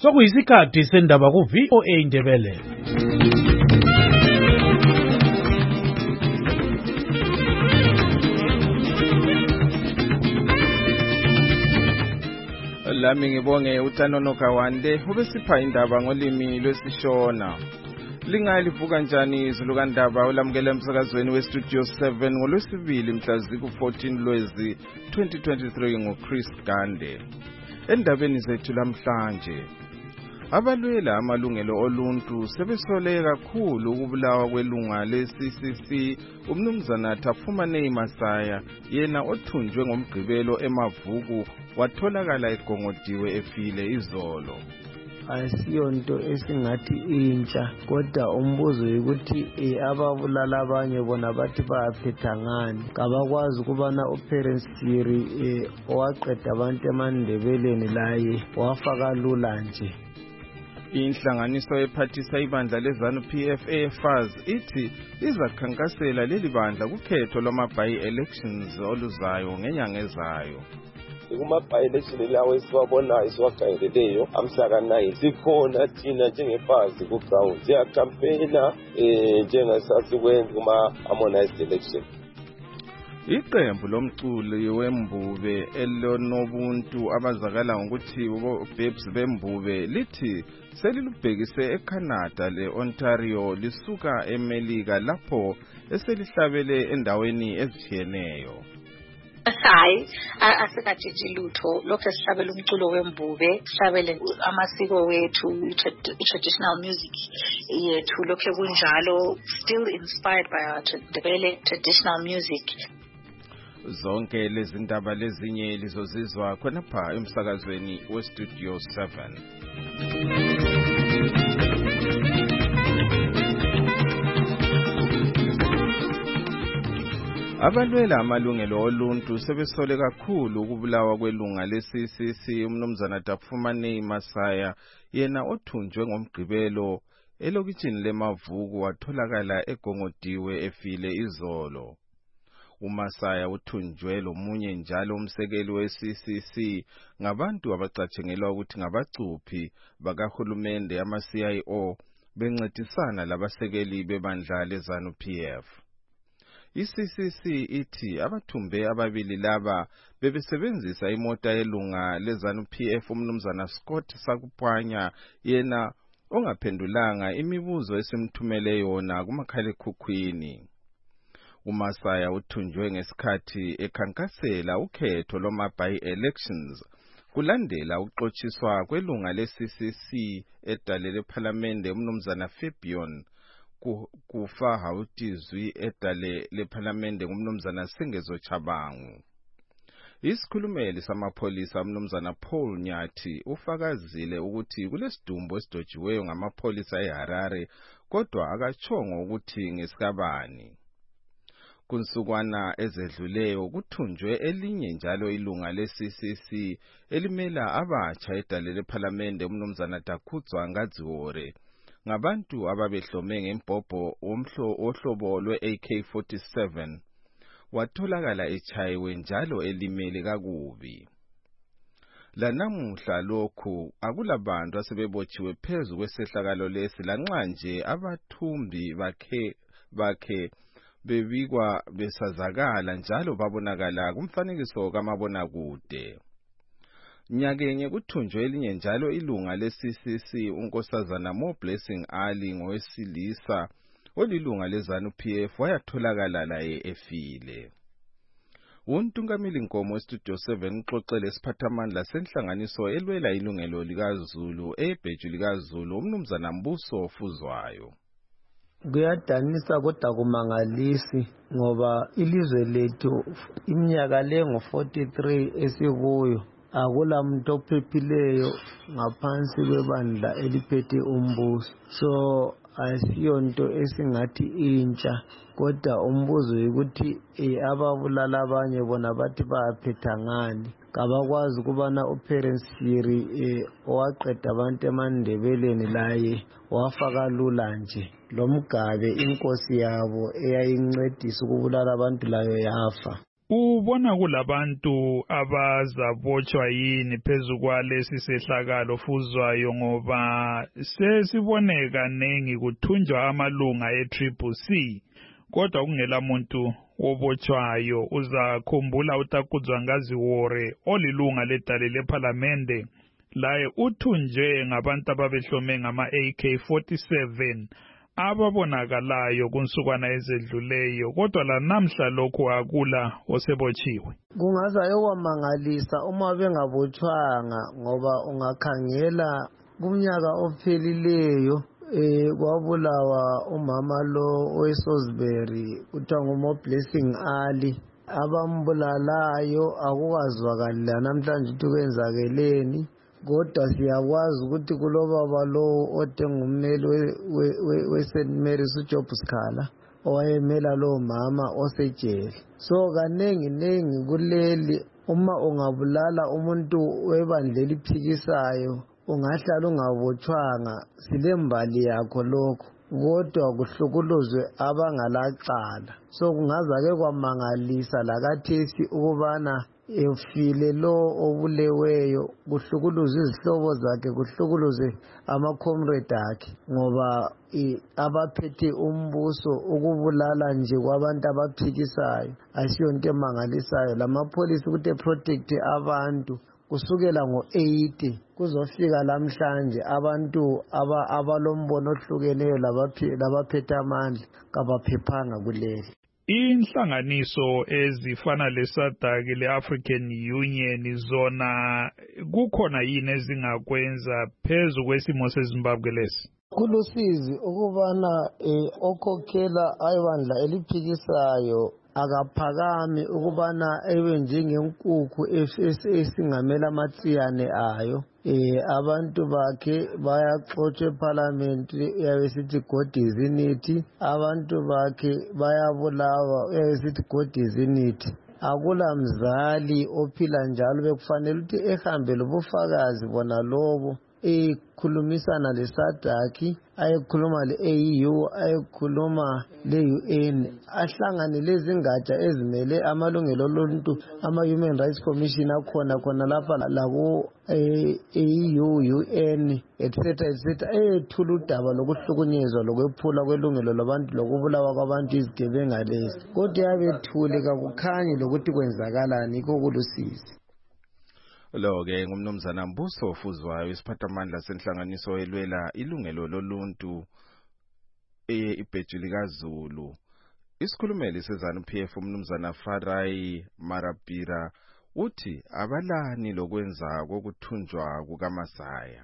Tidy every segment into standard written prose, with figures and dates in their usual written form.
Sokuyisikhathi sendaba ku VOA Indebele. Lami ngibonge uTanono Kawande ubesipha indaba ngolimi lwesiShona. Lingalivuka kanjani izulu kandaba olamukela emsakazweni weStudio 7 ngolwesibili mhla ziku-14 Lwezi 2023 nguChris Gande. Endabeni zethu lamhlanje, abalwela amalungelo oluntu sebesole kakhulu ukubulawa kwelunga le-CCC umnumzana Tafumane Masaya, yena othunjwe ngomgqibelo eMavuku watholakala egongodiwe efile izolo. Asiyonto esingathi intsha, kodwa umbuzo ukuthi ababulala abanye bona bathi bayaphetha ngani. Kabakwazi ukubana uParents Siri owaqeda abantu eMandebeleni laye wafaka lula nje. Inhlanganiso ephathisa ibandla leZANU-PF EFAZ ithi izakhankasela leli bandla kukhetho lwama-by-elections oluzayo ngenyanga ezayo. Kuma-by-election lawo esiwabonayo esiwakhangeleleyo amhlaka-9 sikhona thina njengeFAZ ku-ground siyakhampeyina njengesasikwenza kuma-harmonized election. Iqembu lomculi wembube elonobuntu abazakala ngokuthi Babes bembube lithi selilubhekise eCanada le-Ontario lisuka eMelika lapho eselihlabele endaweni ezitshiyeneyo. Hayi, asikajiji lutho lokho esihlabela umculo wembube, sihlabele amasiko wethu, traditional music yethu, lokho kunjalo, still inspired by our traditional music. Zonke lezi ndaba lezinye lizozizwa khonapha emsakazweni weStudio 7. Abalwela amalungelo oluntu sebesole kakhulu ukubulawa kwelunga le-CCC umnumzana Tafumane Masaya, yena othunjwe ngomgqibelo elokitshini leMavuku watholakala egongodiwe efile izolo. uMasaya uthunjwe lomunye njalo umsekeli we-CCC ngabantu abacatshengelwa ukuthi ngabacuphi bakahulumende ama-CIO bencedisana labasekeli bebandla leZANU-PF. I-CCC ithi abathumbe ababili laba bebesebenzisa imota yelunga leZANU-PF umnumzana Scott Sakupanya, yena ongaphendulanga imibuzo esimthumele yona kumakhalekhukhwini. uMasaya uthunjwe ngesikhathi ekhankasela ukhetho lwama-by-elections kulandela ukuxotshiswa kwelunga le-CCC edale lephalamende umnumzana Fabian kufa hawutizwi edale lephalamende ngumnumzana Sengezo Chabangu. Isikhulumeli samapholisa umnumzana Paul Nyathi ufakazile ukuthi kulesidumbu esidojiweyo ngamapholisa eHarare, kodwa akatshongo ukuthi ngesikabani. Kunsukwana ezedluleyo kuthunjwe elinye njalo ilunga le-CCC elimela abatsha edale lephalamende umnumzana Dakudzwa Ngadziwore ngabantu ababehlome ngembhobho ohlobo lwe-AK-47. Watholakala echayiwe njalo elimele kakubi. Lanamuhla lokhu akulabantu asebebotshiwe phezu kwesehlakalo lesi lanxa nje abathumbi bakhe bebikwa besazakala njalo babonakala kumfanekiso kamabonakude. Nyakenye kuthunjwe elinye njalo ilunga le-CCC unkosazana Mo Blessing Ali ngowesilisa olilunga leZANU-PF wayatholakala laye efile. Untungameli Nkomo weStudio 7 uxoxele isiphathamandla senhlanganiso elwela ilungelo likaZulu ebheju likaZulu umnumzana Mbuso Fuzwayo. Kuyadanisa kodwa kumangalisi ngoba ilizwe lethu iminyaka lengo-43 esikuyo akula muntu ophephileyo ngaphansi kwebandla eliphethe umbuso. So asiyonto esingathi intsha, kodwa umbuzo ukuthi ababulala abanye bona bathi bayaphetha ngani. Kabakwazi ukubana uParents Siri owaqeda abantu eMandebeleni laye wafaka lula nje. Lo Mgabe inkosi yabo eyayincedisa ukubulala abantu layo yafa. Ubona kulabantu abazabotshwa yini phezu kwalesi sehlakalo fuzwayo ngoba sesibone kanengi kuthunjwa amalunga e-CCC kodwa kungela muntu wobotshwayo. Uzakhumbula uTakuzwangazi Wore olilunga ledale lephalamende laye uthunjwe ngabantu ababehlome ngama-AK-47 ababonakalayo kunsukwana ezedluleyo kodwa lanamhla lokhu akula osebotshiwe. Kungaza yokwamangalisa uma bengabotshwanga ngoba ungakhangela kumnyaka ophelileyo kwabulawa umama lo weSosbury kuthiwa nguMo Blessing Ali. Abambulalayo akukazwakali lanamhlanje ukuthi kwenzakeleni, kodwa siyakwazi ukuthi kulobaba lo otengumeli we-St. Mary's uJob Sikhala owayemela lo mama osejele. So kanengi kuleli uma ungabulala umuntu webandla eliphikisayo ungahlala ungabotshwanga, silembali yakho lokho, kodwa kuhlukuluzwe abangalacala. So kungaza-ke kwamangalisa lakathesi ukubana efile lo obuleweyo kuhlukuluzwe izihlobo zakhe, kuhlukuluzwe ama-comrade akhe, ngoba abaphethe umbuso ukubulala nje kwabantu abaphikisayo asiyonto emangalisayo. Lamapholisa ukuthi eprotecte abantu kusukela ngo-80 kuzofika lamhlanje abantu abalombono ohlukeneyo labaphethe amandla kabaphephanga kuleli. Inhlanganiso ezifana leSADC le-African Union zona kukhona yini ezingakwenza phezu kwesimo seZimbabwe lesi? Kulusizi ukubana okhokhela ayibandla eliphikisayo akaphakami ukubana ebe njengenkukhu esingamela amatsiyane ayo. Abantu bakhe bayaxotshwa eParliament, uyabe sithi God is in it. Abantu bakhe bayabulawa, uyabe sithi God is in it. Akula mzali ophila njalo, bekufanele ukuthi ehambe lobufakazi bona lobo ekhulumisana leSADC, ayekhuluma le-AU, ayekhuluma le-UN, ahlangane lezi ngatsha ezimele amalungelo oluntu, ama-Human Rights Commission akhona lapha labo AU, UN, etc. Ethula udaba lokuhlukunyezwa lokwephula kwelungelo labantu lokubulawa kwabantu izigebenga lezi. Kodwa yabethule kakukhanyi lokuthi kwenzakalani, yikho kulusizi. Lo-ke ngumnumzana Mbuso Fuzwayo, isiphathamandla senhlanganiso elwela ilungelo loluntu ibheji likaZulu. Isikhulumeli seZANU-PF umnumzana Farai Marabira uthi abalani lokwenza kokuthunjwa kukaMasaya.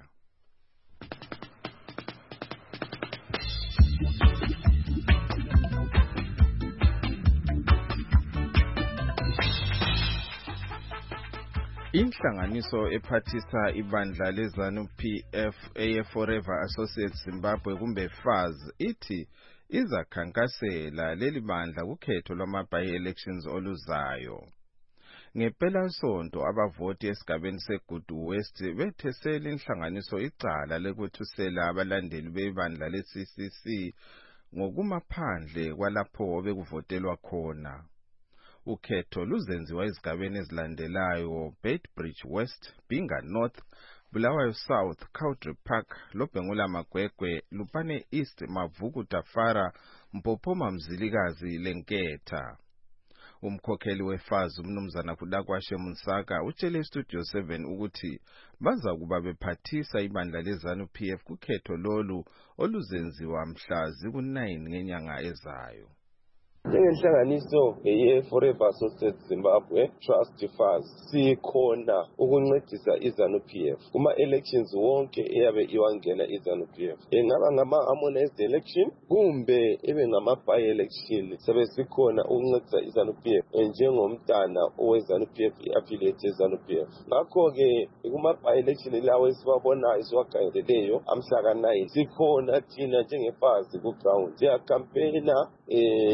Inhlanganiso ephathisa ibandla leZANU-PF eyeForever Associates Zimbabwe kumbe FAZ ithi izakhankasela leli bandla kukhetho lwama-by-elections oluzayo. Ngempela sonto abavoti esigabeni seGudu West bethesela inhlanganiso icala lekwethusela abalandeli bebandla le-CCC ngokumaphandle kwalapho bekuvotelwa khona. Ukhetho luzenziwa izigabeni ezilandelayo: Beitbridge West, Binga North, Bulawayo South, Cowdrey Park, Lobhengula Magwegwe, Lupane East, Mavuku Tafara, Mpophoma Mzilikazi lenketha. Umkhokheli weFAZ umnumzana Kudakwashe Munsaka utshele iStudio 7 ukuthi bazakuba bephathisa ibandla leZANU-PF kukhetho lolu oluzenziwa mhla ziku-9 ngenyanga ezayo. Njengenhlanganiso ye-Forever Associates Zimbabwe Trust FAZ sikhona ukuncedisa iZANU-PF kuma-elections wonke eyabe iwangena iZANU-PF, engaba ngama-harmonized election kumbe ebe ngama-by-election. Sabe sikhona ukuncedisa iZANU-PF njengomntana oweZANU-PF i-affiliate yeZANU-PF. Ngakho-ke kuma-by-election lawo esiwabonayo esiwakhangeleleyo amhla ka-9 sikhona thina njengeFAZ ku-ground siyakhampeyina njenga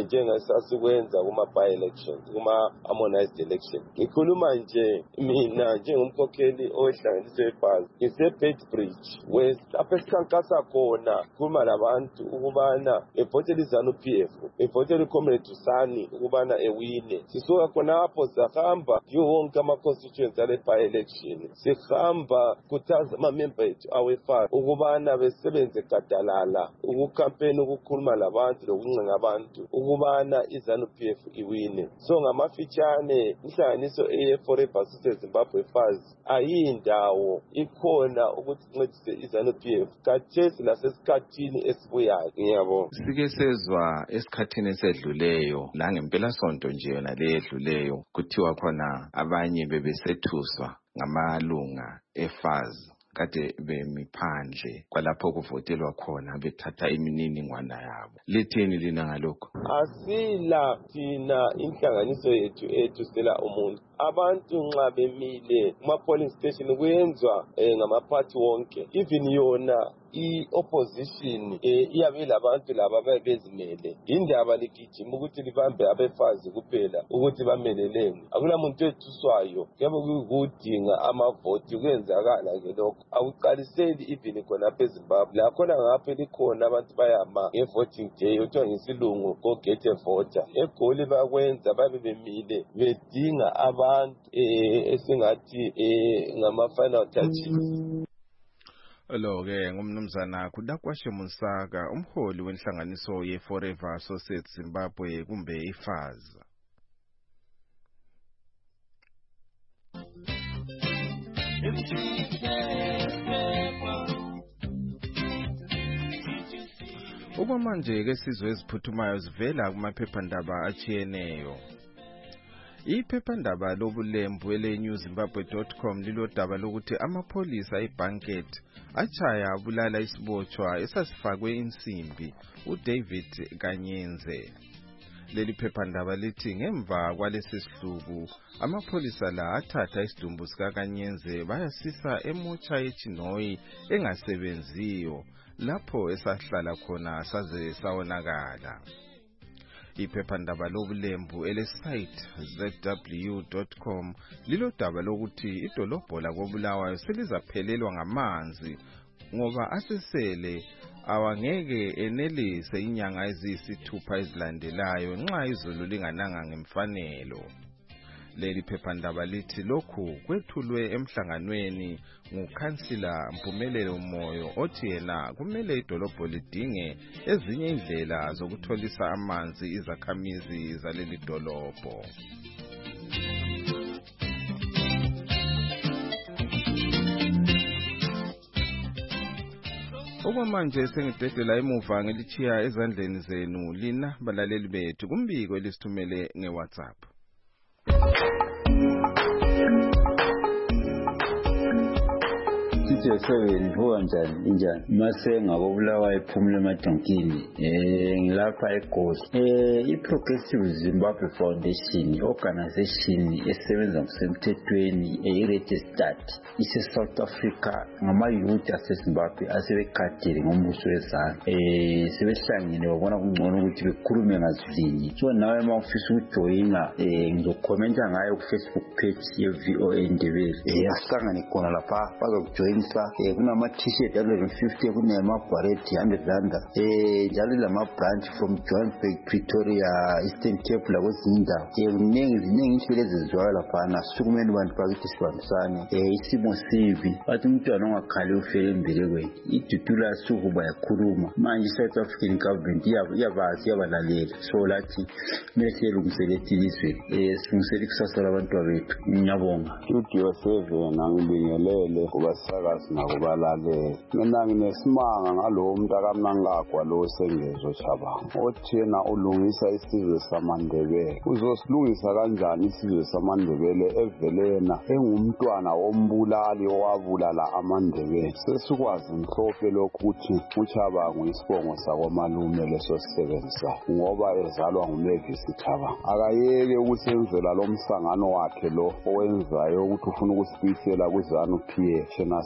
esasikwenza kuma-by-elections, kuma-harmonized election. Ngikhuluma nje mina njengomkhokheli ohlanganiswe eFAZ ngise-Beitbridge West lapho esikhankasa khona khuluma labantu ukubana evotele iZANU-PF, evotele uComrade Dusani ukubana ewine. Sisuka khonapho sahamba kiwo wonke ama-constituents ale by-election, sihamba khuthaza ama-member ethu aweFAZ ukubana besebenze gadalala ukukhampeni ukukhuluma labantu lokuncenga abantu ukubana iZANU-PF iwine. So ngamafitshane inhlanganiso eForever Associates Zimbabwe FAZ ayindawo ikhona ukuthi incedise iZANU-PF kathesi lasesikhathini esibuyayo. Ngiyabonga. Sike sezwa esikhathini esedluleyo la ngempelasonto nje yona le edluleyo kuthiwa khona abanye bebesethuswa ngamalunga eFAZ kade bemiphandle kwalapho kuvotelwa khona bethatha imininingwana yabo. Lithini lina ngalokho? Asila thina inhlanganiso yethu sela umuntu. Abantu nxa bemile kuma-polling station kuyenzwa ngamaphathi wonke. Even yona i-opposition iyabe labantu laba bezimele. Indaba ligijima ukuthi libambe abeFAZ kuphela ukuthi bameleleni. Akula muntu ethuswayo. Kuyabe kuyikudinga amavoti kuyenzakala ke lokho. Akuqaliseli even khonapha eZimbabwe. La khona ngapha likhona abantu bayama nge-voting day othiwa ngesilungu go get a voter. eGoli bakwenza babe bemile bedinga abantu esingathi ngama-final touches. Lo-ke ngumnumzana Kudakwashe Musaka, umholi wenhlanganiso ye-Forever Associates Zimbabwe kumbe iFAZ. Okwamanje-ke sizwe eziphuthumayo zivela kumaphephandaba achiyeneyo. Iphephandaba lobulembu ele-newzimbabwe.com lilodaba lokuthi amapholisa eBanket achaya abulala isibotshwa esasifakwe insimbi uDavid Kanyenze. Leli phephandaba lithi ngemva kwalesi sihluku amapholisa la athatha isidumbu sika Kanyenze bayasisa emotsha yeChinoyi engasebenziyo lapho esahlala khona saze sawonakala. Iphephandaba lobulembu elesite zw.com lilodaba lokuthi idolobho lakoBulawayo selizaphelelwa ngamanzi ngoba asesele awangeke enelise inyanga eziyisithupha ezilandelayo nxa izulu lingananga ngemfanelo. Leli phephandaba lithi lokhu kwethulwe emhlanganweni ngukhansila Mpumelelo Moyo othi yena kumele idolobho lidinge ezinye indlela zokutholisa amanzi izakhamizi zaleli dolobho. Okwamanje sengidedela emuva ngelichiya ezandleni zenu lina balaleli bethu kumbiko elisithumele ngeWhatsApp. Seven njani injani mase ngakobulawayo ephumule emadonkini ngilapha eGozi. I-Progressive Zimbabwe Foundation organization esebenza ngosemthethweni registered ise-South Africa ngama-youth aseZimbabwe asebekhadile ngombuso wezana. Sebehlangene babona kungcono ukuthi bekhulume ngazinye. So nawe uma ufisa ukujoyina ngizokhomenta ngayo ku-Facebook page ye-VOA Ndebele. Asihlangane khona lapha bazokujoyinisa. Kunama t-shirt 150 kunamabharet 100 rand. Njalo lama-branch from Johannesburg, Pretoria, Eastern Cape lakwezinye indawo. Ziningi inhlelo ezizwayo laphana sukumele abantu bakithi sibambisane. Isimo sibi bathi umntwana ongakhali ufele embelekweni. Idudula sukuba yakhuluma manje i-South African government iyabazi iyabalalela. So lathi kumele siyelungisele ilizwe silungisele ikusasa labantu bethu. Ngiyabonga. Studio 7 angibingelele kubasakazi nakubalaleli. Mina nginesimanga ngalowo mntakamnankagwa lo Sengezo Chabanga othi yena ulungisa isizwe samaNdebele. Uzosilungisa kanjani isizwe samaNdebele evelena engumntwana wombulali owabulala amaNdebele? Sesikwazi mhlophe lokhu ukuthi uChabanga isibongo sakwamalume leso sisebenza ngoba ezalwa nguMavis Chabanga. Akayeke ukusenzela lo msangano wakhe lo owenzayo ukuthi ufuna ukusibisela kuZANU-PF. Thina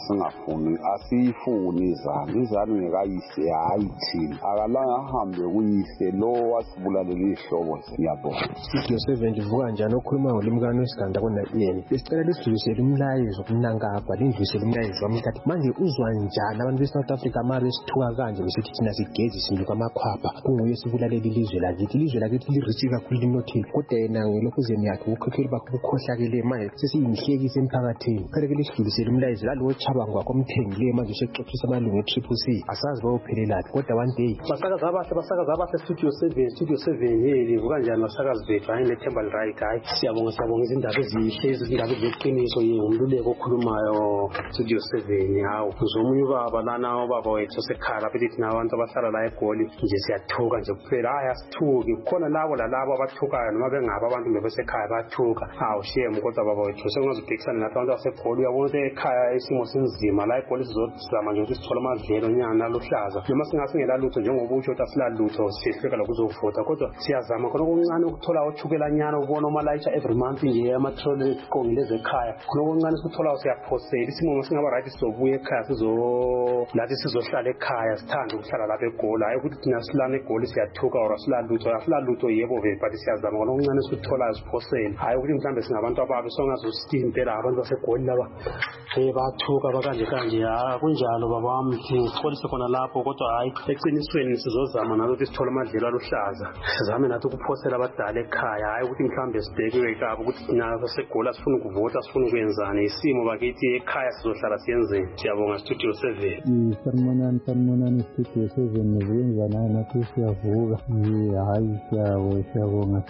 singafuni asiyifuni izanu ngekayise hayi thina akalanga ahambe kuyise lo wasibulalela izihlobo siyabona. Studio 7 livuka kanjani okhuluma ngolimkani wesiganda konayeni besicela lisidlulisele umlayezo kumnankagwa lindlulisele umlayezo wami kathi manje uzwa njani abantu beSouth Africa manje besithuka kanje besithi thina sigezi sinyuka amakhwapha kunguye sibulalela ilizwe lakithi lirichi kakhulu linothile kodwa yena ngelokuzeni yakhe ukhokheli bakhe ukukhohlakele manje sesiyinhlekisa emphakathini khaleke lisidlulisele umlayezo lalowo Chabangu wakho omthengile manje usexoxisa amalungu eTCCC asazi bayophelelaphi kodwa one day basakaza abahle Studio 7 livuka kanjani basakazi bethu hayi lethemba right hayi siyabonga izindaba ezihlezi izindaba eziqiniso ngumluleko okhulumayo Studio 7 hawo uzomunye ubaba lana ubaba wethu osekhala phela abantu abahlala la eGoli nje siyathuka nje kuphela hayi asithuki khona labo abathukayo noma bengaba abantu bebesekhaya bathuka hawu shame kodwa baba wethu sekungazibhekisana nathi abantu baseGoli uyabona ukuthi ekhaya isimo sinzima la eGoli sizozama nje ukuthi sithola amadlelo nyana aluhlaza noma singasingela lutho njengoba usho ukuthi asilalutho sihleka lokuzovota kodwa siyazama khona okuncane ukuthola uthukela nyana ubona umalayitsha every month nje amatrole kongileze ekhaya khona okuncane sikuthola siyaphosela isimo singaba right sizobuya ekhaya lathi sizohlala ekhaya sithanda ukuhlala lapha eGoli hayi ukuthi thina silana eGoli siyathuka or asilalutho yebo vele but siyazama khona okuncane sikuthola siphosela hayi ukuthi mhlambe singabantu ababi songazusithi impela abantu baseGoli laba bathuka bakanje kunjalo baba wami sixolise khona lapho kodwa hayi eqinisweni sizozama nathi sithola amadlelo aluhlaza sizame nathi ukuphosela abadala ekhaya hayi ukuthi mhlambe sibhekiwe kabo ukuthi thina baseGoli sifuna ukuvota sifuna ukwenzani isimo bakithi ekhaya sizohlala siyenzeni siyabonga Studio 7 sanmonani Studio 7 nizenzana nathi siyavuka hayi siyabonga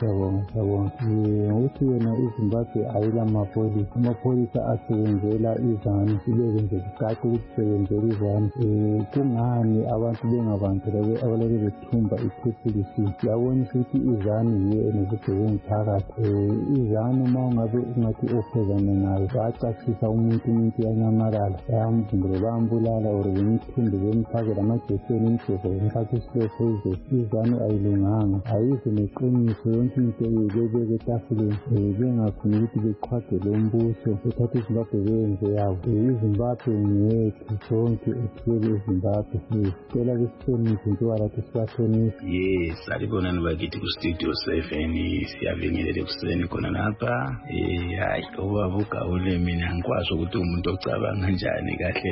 ukuthi yena iZimbabwe ayila amapholisa asebenzela izanu silebe nje kucace ukuthi sebenzela izanu kungani abantu bengabantu abaleke bethumba iPPC yabonisa ukuthi izanu yiyo enezigebengu phakathi izanu uma ungathi ophezane nayo bacacisa umuntu yanyamalala bayamvumbule bayambulala or bemithumbe bemphakela amajekiseni imjovo bemfaka isilopheze izanu ayilunganga ayikho neqiniso yonke into ebebeke etafuleni bengafuni ukuthi beqhwagele umbuso bethathe iZimbabwe benze yabo iZimbabwe yethu sonke ethwele iZimbabwe sicela besihloniphe njengoba sibahlonipha salibonani bakithi kuStudio 7 siyabingelela ekuseni khona lapha hayi obavuka ule mina ngikwazi ukuthi umuntu ocabanga kanjani kahle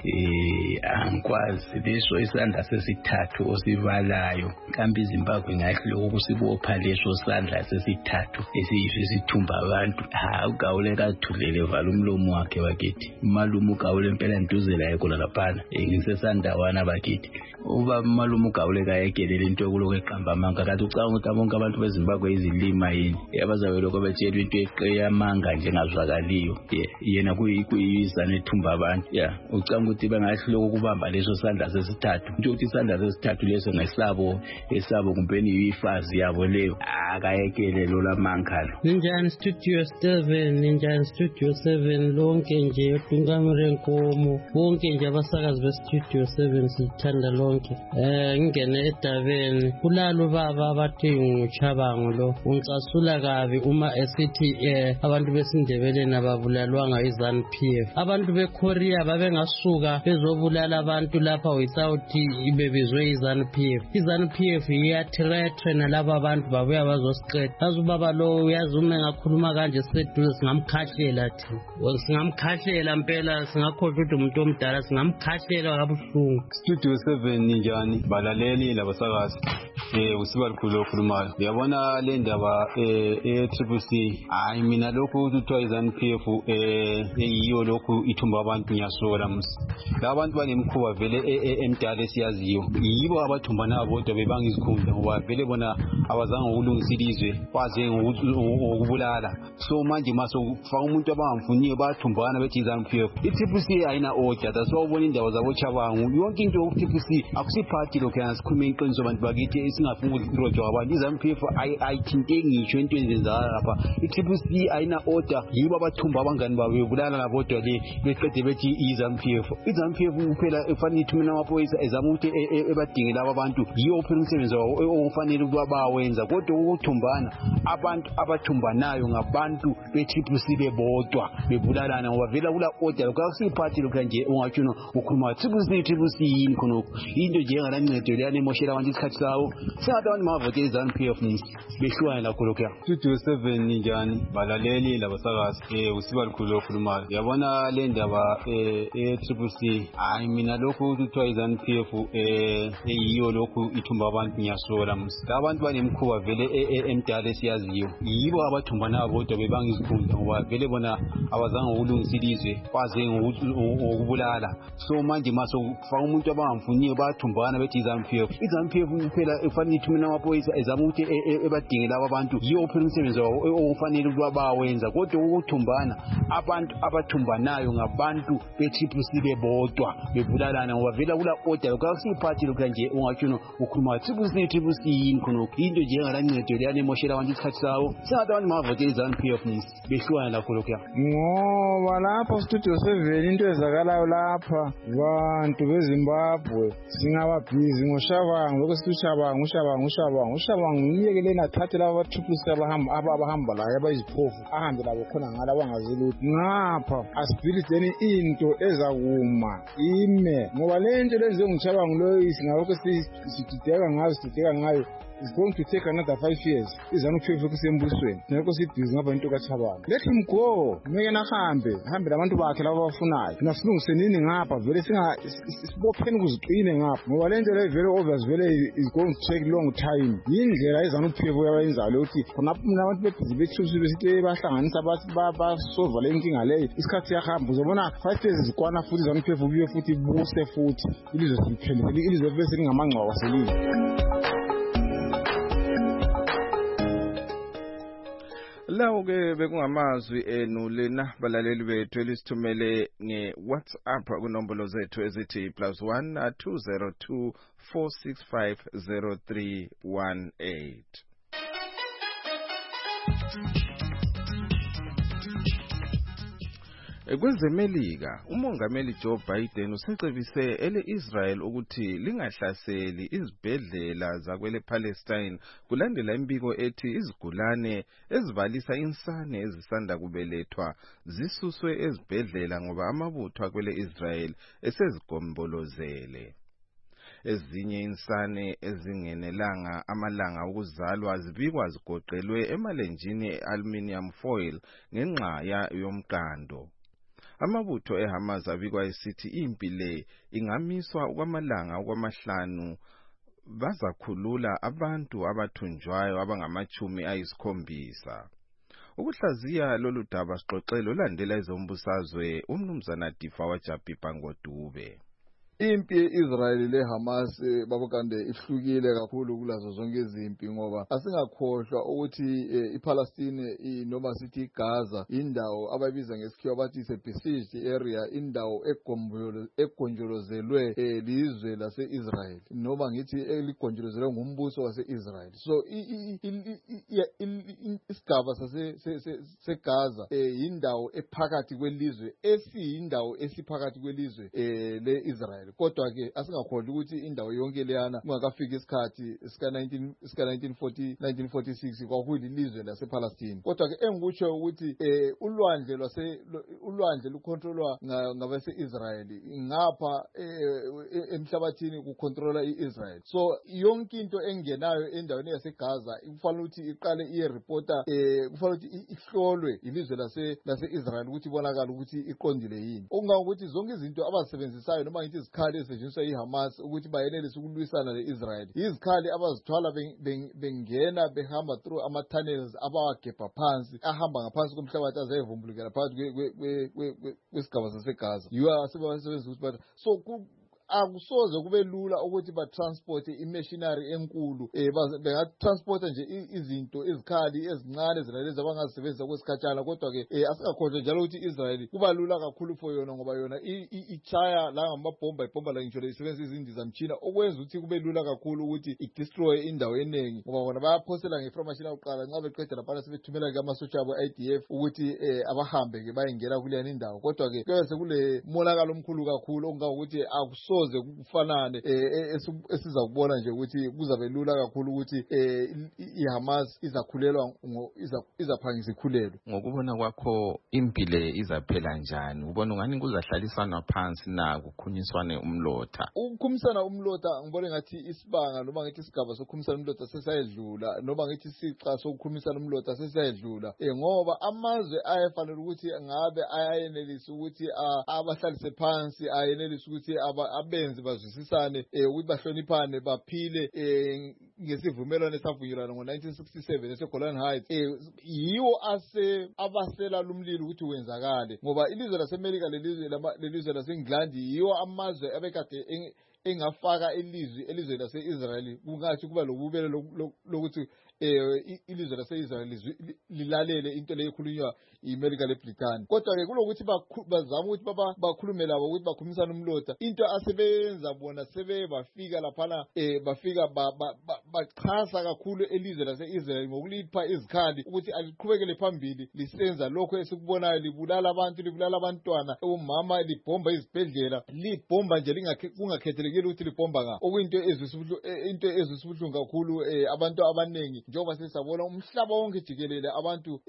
angikwazi leso isandla sesithathu osibalayo kambe iZimbabwe ngahle ukusibopha leso sandla sesithathu esiyisho sithumba abantu ugawule kathulele vala umlomo wakhe bakithi malume ugawule impela ntuzela yekho laphana ngisesandawana bakithi uba malume ugawule kayekelela into yokuloko eqamba amanga kathi ucanga ukuthi bonke abantu beZimbabwe izilima yini abazabe lokho betshelwa into eqeyamanga njengazwakaliyo yena kuyizana ethumba abantu ucanga ukuthi bengahloko ukubamba leso sandla sesithathu nje ukuthi isandla sesithathu leso ngesabo kumpeni yifazi yabo leyo akayekele lo lamankalo ninjani Studio 7 lonke nje Dungamire Nkomo bonke nje abasakazi beStudio 7 sithanda lonke ngingene edabeni kulalo baba abathi nguChabangu lo uncasula kabi uma esithi abantu besindebeleni ababulalwanga iZANU-PF abantu beKorea babengasuka bezobulala abantu lapha without ibebizwe iZANU-PF iyathreatre nalabo abantu babuya bazosiqeda azubaba lo uyazume ngakhuluma kanje seduze singamkhahlela singamkhahlela impela singakhohlwa ukuthi umuntu omdala singamkhahlela kabuhlungu Studio 7 ninjani balaleli labasakazi usibalikhulu okhulumayo uyabona le ndaba eTCCC hayi mina lokho ukuthiwa iZANU-PF eyiyo lokho ithumba abantu ngiyasola musi labantu banemkhuba vele emdala esiyaziyo yibo abathumba nabo bodwa bebanga izikhundla ngoba vele bona abazange ukulungisa ilizwe kwaze ngokubulala so manje masofaka umuntu abangamfuniyo bathumbana bethi iZANU-PF iTCCC ayina order dasawubona indaba zabo Chabangu yonke into yokuTCCC akusiphathi lokho yasikhulume iqiniso abantu bakithi singafuna ukurojwa abantu iZANU-PF ayithinteki ngisho into ezenzakala lapha iTCCC ayina order yibo abathumba abangani babo bebulala labodwa le beqede bethi iZANU-PF kuphela efanele ithumela amaphoyisa ezama ukuthi ebadingela abantu yiyo phela umsebenzi wawo ofanele ukuthi bawenza kodwa ukuthumbana abantu abathumbanayo ngabantu beTCCC bebodwa bebulalana ngoba vela kula order akusiphathi lokho nje ungatsho ukhuluma triple C yini khonokho into nje engalancedo leyani emoshela abantu isikhathi sawo singathi abantu mavotela iZANU-PF behlukane lakho lokho ya Studio 7 ninjani balaleli labasakazi usiba likhulu okhulumayo yabona le ndaba triple C hayi mina lokho kuthiwa iZANU-PF eyiyo lokho ithumba abantu ngiyasola abantu banemkhuba vele emdala esiyaziyo yibo abathumbana bodwa bebanga izikhundla ngoba vele bona abazange ukulungisa ilizwe kwaze ngokubulala so manje masofaka umuntu abangamfuniyo bathumbana bethi iZANU-PF phela efanele ithumela amaphoyisa ezama ukuthi ebadingela abantu yiyo phela umsebenzi wawo ofanele ukuba bawenza kodwa ukuthumbana abantu abathumbanayo ngabantu be-triple C bebodwa bebulalana ngoba vele kula order lokho akusiphathi lokho nje ungatsho ukhuluma triple C yini khonokho into nje engalancedo leyani emoshela abantu isikhathi sawo singathi abantu mavotela iZANU-PF behlukane lakho lokho ya ngoba lapha Studio 7 into ezakalayo lapha bantu beZimbabwe singaba busy ngoshabangu lokho sithi ushabangu ngiyekele nathathe laba triple C abahamba la abayiziphofu ahambe labo khona ngala bangazilutho ngapha asibilideni into ezakuma ime ngoba le nto lenziwe ngoshabangu lo singakho sidideka ngayo is going to take another 5 years iZANU-PF kusembusweni ngeke sibhizi ngaba into kaChabane let him go ngeke nahambe labantu bakhe laba bafunayo nasilungise nini ngapha vele sibopheni kuziqine ngapha ngoba le nto le very obvious vele is going to take long time indlela iZANU-PF yayenzayo ukuthi khonapho abantu bebhizi bethusi besithi bahlanganisa basolve le inkinga leyo isikhathi siyahamba uzobona 5 years zikwana futhi iZANU-PF ubuye futhi buse futhi ilizwe siliphelele ilizwe bese lingamangcwa waselizwe lawo ke bekungamazwi enu lena balaleli bethu elisithumele ngeWhatsApp kunombolo zethu ezithi +1 202 465 0318. Kwezemelika umongameli Joe Biden usecebise ele-Israel ukuthi lingahlaseli izibhedlela zakwele Palestine kulandela imbiko ethi izigulane ezibalisa insane ezisanda kubelethwa zisuswe ezibhedlela ngoba amabutho akwele Israel esezigombolozele. Ezinye insane ezingenelanga amalanga ukuzalwa zibikwa zigoqelwe emalenjini e-aluminium foil ngenxa yomqando. Amabutho eHamas abikwa esithi impi le ingamiswa okwamalanga okwamahlanu bazakhulula abantu abathunjwayo abangama-70. Ukuhlaziya lolu daba sixoxele olandela ezombusazwe uMnumzana Difawa Jabhibha Ngodube. Impi ye-Israel le-Hamas babukande ihlukile kakhulu kulazo zonke izimpi ngoba asingakhohlwa ukuthi iPalestine noma sithi iGaza indawo abayibiza ngesikhiwa bathi is a besieged area indawo egonjolozelwe lizwe lase-Israel noma ngithi eligonjolozelwe ngumbuso wase-Israel so isigaba seGaza indawo ephakathi kwelizwe esiyindawo esiphakathi kwelizwe le-Israel kodwa ke asingakhohlwa ukuthi indawo yonke leyana kungakafika isikhathi sika 1946 kwakuyilizwe lasePalestine kodwa ke engikutsho ukuthi ulwandle lukontrolwa ngabase-Israel ngapha emhlabathini kukontrola iIsrael so yonke into engenayo endaweni yaseGaza kufanele ukuthi iqale iyereporta kufanele ukuthi ihlolwe ilizwe lase-Israel ukuthi ibonakala ukuthi iqondile yini okungakuthi zonke izinto abazisebenzisayo noma ngithi izikhali ezisetshenziswa yiHamas ukuthi bayenelise ukulwisana le-Israel izikhali abazithwala bengena behamba through ama-tunnels abawagebha phansi ahamba ngaphansi komhlabathi azayevumbulukela phakathi kwesigaba saseGaza yiwo asebasebenzisa ukuthi so akusoze kube lula ukuthi batransporte imachinery enkulu bengatransporta nje izinto izikhali ezincane zinalezi abangazisebenzisa kwesikhatshana kodwa ke asingakhohlwa njalo ukuthi iIsrael kuba lula kakhulu for yona ngoba yona ichaya la ngamabhomba ibhomba la ngitsho isebenzisa izindizamtshina okwenza ukuthi kube lula kakhulu ukuthi idestroy indawo eningi ngoba bona bayaphosela ngeframashini yokuqala nxa beqeda lapha sebethumela ke amasotsha abo IDF ukuthi abahambe ke bayengena kuleyani indawo kodwa ke kube sekule monakalo omkhulu kakhulu ongakuthi akuso akusoze kufanane esiza kubona nje ukuthi kuzabe lula kakhulu ukuthi iHamas izakhulelwa izaphangisa ikhulelwe. Ngokubona kwakho impilo izaphela njani? Ubona ngani kuzahlalisana phansi na kukhunyiswane umlotha? Ukukhumisana umlotha ngibona ngathi isibanga noma ngithi isigaba sokukhumisana umlotha sesayedlula noma ngithi isiqa sokukhumisana umlotha sesayedlula ngoba amazwe ayafanele ukuthi ngabe ayenelisa ukuthi abahlalise phansi ayenelisa ukuthi abenzi bazwisisane ukuthi bahloniphane baphile ngesivumelwano esavunyelwana ngo-1967 eseGolan Heights. Yiwo abasela lumlilo ukuthi wenzakale ngoba ilizwe laseMelika lelizwe lase-England yiwo amazwe abekade engafaka elizwe lase-Israel kungathi kuba lobubele lokuthi ilizwe lase-Israel lilalele into leyo ekhulunywa iMelika leBritani. Kodwa-ke kulokuthi bazama ukuthi bakhulume labo ukuthi bakhumisane umlotha. Into asebenza bona bafika laphana bafika bachasa kakhulu elizwe lase-Israel ngokulipha izikhali ukuthi aliqhubekele phambili lisenza lokho esikubonayo, libulala abantu, libulala abantwana, omama, libhomba izibhedlela, libhomba nje kungakhethelekile ukuthi libhomba nga. Okuyinto ezwisibuhlungu kakhulu abantu abaningi njengoba sesabona umhlaba wonke jikelele abantu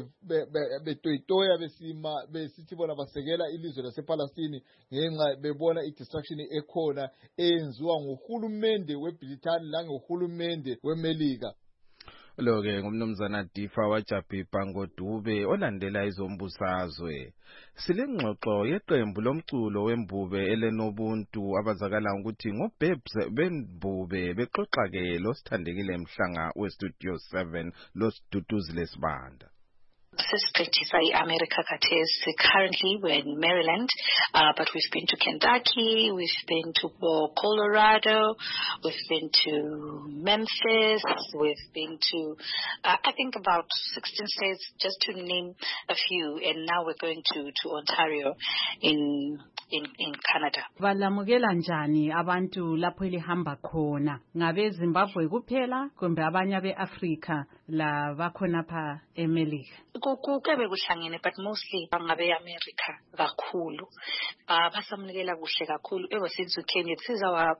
betoyitoya besithi bona basekela ilizwe lasePalestine ngenxa bebona i-destruction ekhona eyenziwa nguhulumende weBritani langohulumende weMelika. Lo-ke ngumnumzana Difa Wajabhibha Ngodube olandela izombusazwe. Silengxoxo yeqembu lomculo wembube elenobuntu abazakala ukuthi ngoBabes bembube bexoxa-ke losithandekile mhlanga weStudio 7 losiduduzi lesibanda. Sesiphetisa iAmerica khathesi. Currently we're in Maryland, but we've been to Kentucky, we've been to Colorado, we've been to Memphis, we've been to I think about 16 states, just to name a few, and now we're going to Ontario in Canada. Balamukela njani abantu lapho elihamba khona? Ngabe Zimbabwe kuphela kumbe abanye beAfrica la bakhona pha eMelika? Kube kuhlangene, but mostly bangabe America kakhulu. Basamnikela kuhle kakhulu. Ever since we came, this is our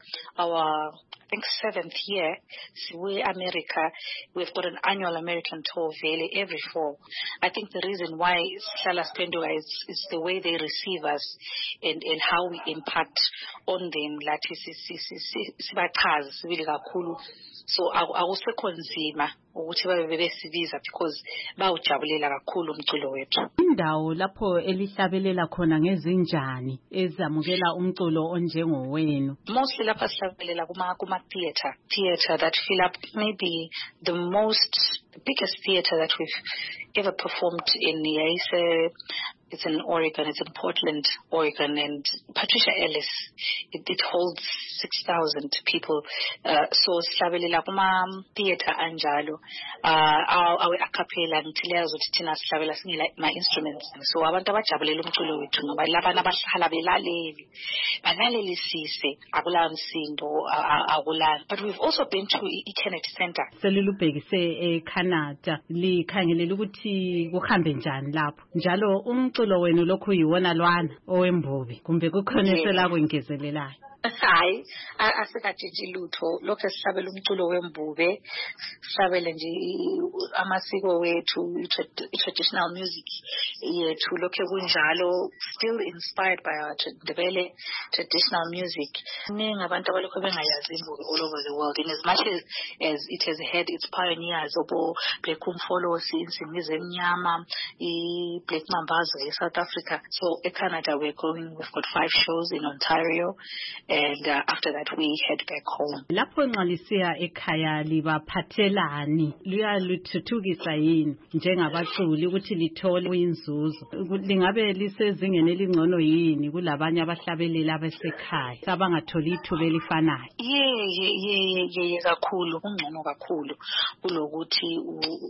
I think 7th year. We're America. We've got an annual American tour every fall. I think the reason why Hlala Spendwa is the way they receive us and how we impact on them. Lathi sibachaza sibili kakhulu. So akusekho nzima ukuthi babe besibiza because bawujabulela kakhulu umculo wethu. Indawo lapho elihlabelela khona ngezinjani ezamukela umculo onjengowenu? Mostly lapha sihlabelela kuma theater that fill up, maybe the biggest theater that we've ever performed in here. It's in Oregon, it's in Portland, Oregon, and Patricia Ellis. It holds 6,000 people. So sihlabelela kuma theater anjalo. Our acapella ngithilezo thina sihlabela singela ma instruments. So abantu abajabulela umculo wethu ngoba labana abahlala balalelisise akula msindo akula. But we've also been to Kennedy Center. Selilubhekise eCanada likhangelela ukuthi kuhambe njani lapho. Njalo umculo wenu lokhu yiwona lwana owembubi kumbe kukhonekela kwengezelelayo? Hayi, asikajiji lutho. Lokho sihlabela umculo wembube, sihlabele nje amasiko wethu, traditional music yethu lokho kunjalo, still inspired by our traditional music. Ningi abantu abalokho bengayazi imbube all over the world, in as much as it has had its pioneers, obo Black Umfolosi, Insingizo Emnyama, Black Mambazo, South Africa. So in Canada we've got 5 shows in Ontario. And after that we head back home. Lapho nxalisiya ekhaya libaphathelani, luyaluthuthukisa yini njengabaculi ukuthi lithole inzuzo? Lingabe lisezingeni elingcono yini kulabanye abahlabelela abasekhaya abangatholi ithuba elifanayo? Ye kakhulu, ungcono kakhulu kulokuthi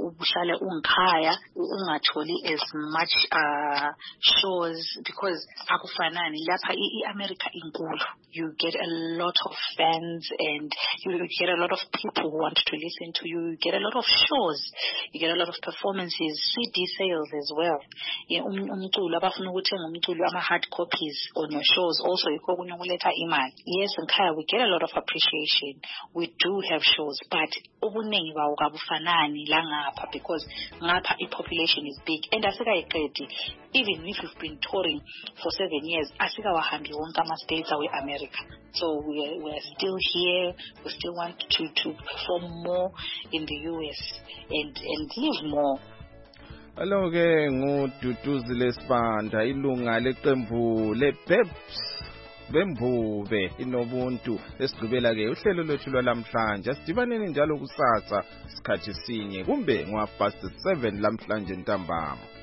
uhlale ungikhaya ungatholi as much shows because akufanani lapha iAmerica inkulu. You get a lot of fans and you get a lot of people who want to listen to you. You get a lot of shows. You get a lot of performances, CD sales as well. Umculo abafuna ukuthenga umculo ama-hard copies on your shows also yikho kunye ukuletha imali. Yes, ngikhaya we get a lot of appreciation. We do have shows, but ubuningi bawo kabufanani la ngapha because ngapha i-population is big and asikayiqedi. Even if you've been touring for 7 years, asikawahambi wonke ama-states awe-America. So we are still here. We still want to perform more in the US and live more. Hello ke nguDuduzi Lesibanda ilunga leqembu leBabes bembube inobuntu esigqibela ke uhlelo lwethu lwalamhlanje sidibaneni njalo kusasa isikhathi sinye kumbe ngo-7 lamhlanje ntambama.